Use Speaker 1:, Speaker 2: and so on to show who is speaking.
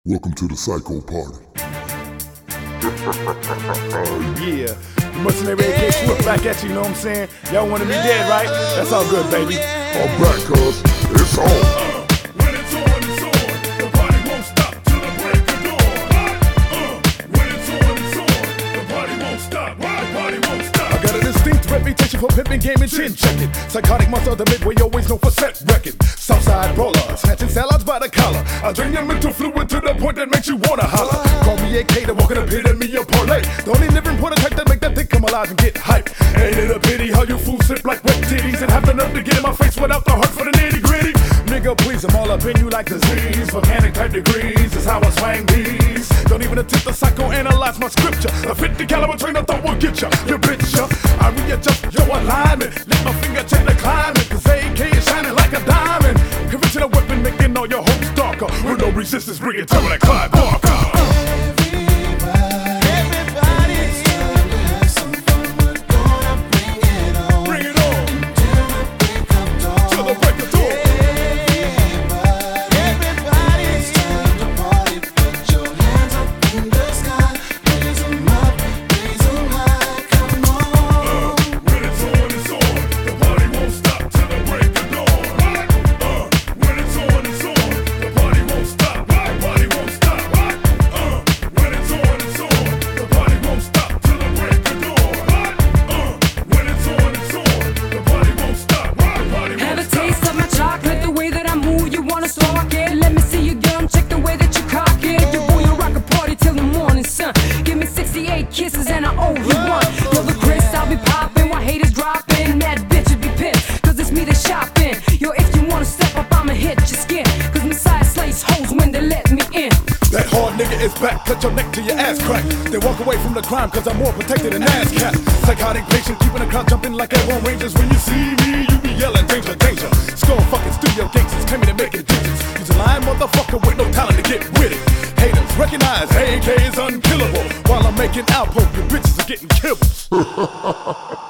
Speaker 1: Welcome to the Psycho Party.
Speaker 2: Yeah, Mercenary AK Swift back at you, know what I'm saying? Y'all wanna be dead, right? That's all good, baby.
Speaker 1: I'm back, cuz. It's on.
Speaker 3: When it's on, the party won't stop till the break of dawn. When it's on, the party won't stop. The party won't stop.
Speaker 2: I got a distinct reputation for pimping, gaming, chin checking. Psychotic monster of the midway, always known for set wrecking. Southside brawler, snatching salads by the collar. I drain your mental fluid to the point that makes you wanna holler. Call me AK, the walking epitome of parlay. The only living prototype that make that thing come alive and get hype. Ain't it a pity how you fools sip like wet titties and have the nerve to get in my face without the heart for the nitty gritty? Nigga, please, I'm all up in you like disease. Volcanic type degrees is how I swang these. Don't even attempt to psychoanalyze my scripture. A 50 caliber train I thought would get ya. You bitch ya. I readjust your alignment. Let my finger check the climate. Cause AK is shining like a diamond. Conventional weapon making all your hopes darker. With no resistance, bring it to like Clyde Barker.
Speaker 4: Kisses and I owe you one. Yo, the Chris, I'll be popping while haters dropping. Mad bitches be pissed, cause it's me that's shopping. Yo, if you wanna step up, I'ma hit your skin. Cause Messiah slays hoes when they let me in.
Speaker 2: That hard nigga is back, cut your neck till your ass crack. Then walk away from the crime, cause I'm more protected than ASCAP. Psychotic patient, keeping the crowd jumping like L1 Rangers. When you see me, you be yelling, danger, danger. Skull fucking studio gangsters, claiming to making digits. He's a lying motherfucker with no talent to get with it. Haters recognize AK is unkillable. While I'm making outposts, your bitches are getting killed.